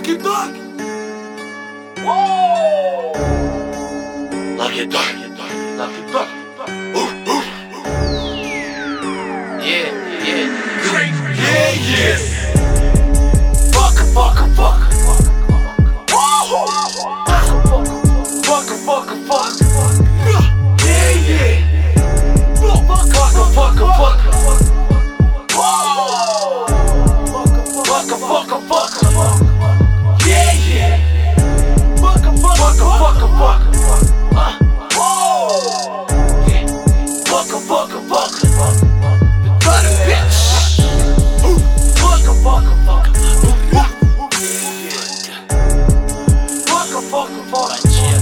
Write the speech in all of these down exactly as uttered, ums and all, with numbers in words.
Lucky Dog. Whoa! Lucky Dog. Lucky Dog. Uh, uh. Yeah, yeah. Yeah, yeah. Fuck, fuck, fuck. Fuck, fuck, fuck. Yeah, yeah. Fuck, fuck, fuck. Fuck, fuck, fuck. Yeah, yeah. Fuck, fuck, fuck, fuck. Fuck, fuck, fuck. Got a bitch. Fuck, fuck, fuck. Fuck, fuck, fuck.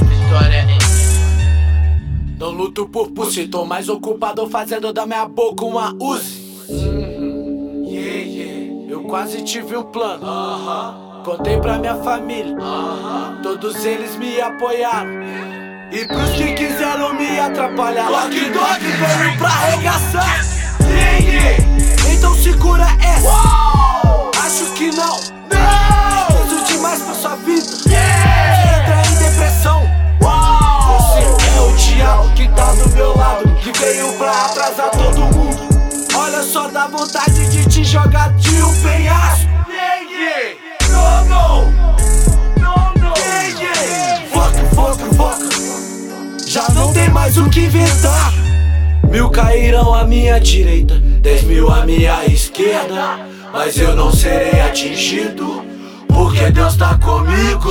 Não luto por pussy, tô mais ocupado fazendo da minha boca uma Uzi. Yeah, yeah. Eu quase tive um plano. Uh-huh. Contei pra minha família. Uh-huh. Todos eles me apoiaram. E pros que quiseram me atrapalhar, Lucky Dog veio pra arregaçar. Yeah, yeah. Então segura essa. Uou! Acho que não. Não! Preciso demais pra sua vida. Yeah! Entra em depressão. Uou! Você é o diabo que tá do meu lado, que veio pra atrasar todo mundo. Olha só, dá vontade de te jogar de um penhasco. Yeah, yeah. No, no. No, no. Yeah, yeah. Foca, foca, foca. Já não tem mais o que inventar. Mil cairão à minha direita, dez mil à minha esquerda, mas eu não serei atingido, porque Deus tá comigo.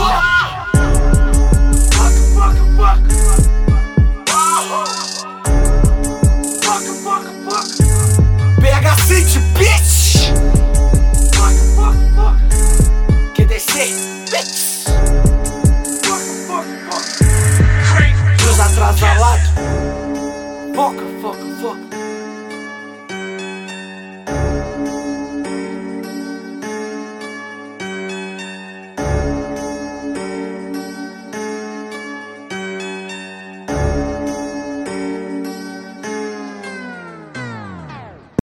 Pega City, bitch! Q D C, bitch! Deus atrasado. Foca, foca, foca.